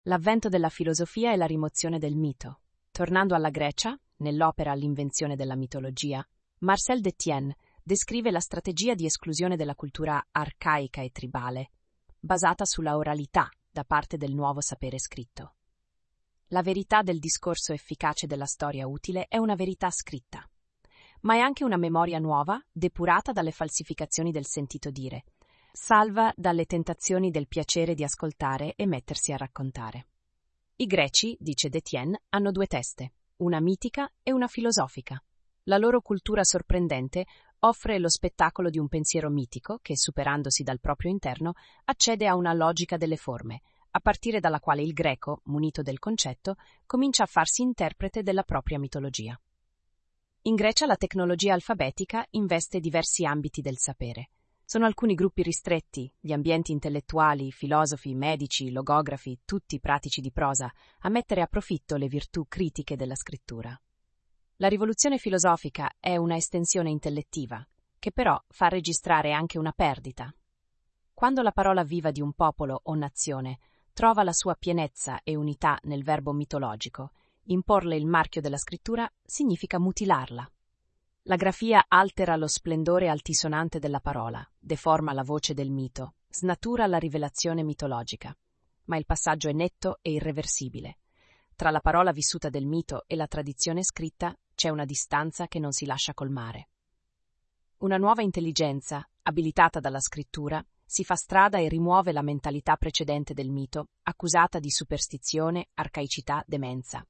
L'avvento della filosofia e la rimozione del mito. Tornando alla Grecia, nell'opera L'invenzione della mitologia, Marcel Détienne descrive la strategia di esclusione della cultura arcaica e tribale, basata sulla oralità da parte del nuovo sapere scritto. La verità del discorso efficace della storia utile è una verità scritta, ma è anche una memoria nuova, depurata dalle falsificazioni del sentito dire, salva dalle tentazioni del piacere di ascoltare e mettersi a raccontare. I greci, dice Détienne, hanno due teste, una mitica e una filosofica. La loro cultura sorprendente offre lo spettacolo di un pensiero mitico che, superandosi dal proprio interno, accede a una logica delle forme, a partire dalla quale il greco, munito del concetto, comincia a farsi interprete della propria mitologia. In Grecia la tecnologia alfabetica investe diversi ambiti del sapere. Sono alcuni gruppi ristretti, gli ambienti intellettuali, filosofi, medici, logografi, tutti pratici di prosa, a mettere a profitto le virtù critiche della scrittura. La rivoluzione filosofica è una estensione intellettiva, che però fa registrare anche una perdita. Quando la parola viva di un popolo o nazione trova la sua pienezza e unità nel verbo mitologico, imporle il marchio della scrittura significa mutilarla. La grafia altera lo splendore altisonante della parola, deforma la voce del mito, snatura la rivelazione mitologica. Ma il passaggio è netto e irreversibile. Tra la parola vissuta del mito e la tradizione scritta c'è una distanza che non si lascia colmare. Una nuova intelligenza, abilitata dalla scrittura, si fa strada e rimuove la mentalità precedente del mito, accusata di superstizione, arcaicità, demenza.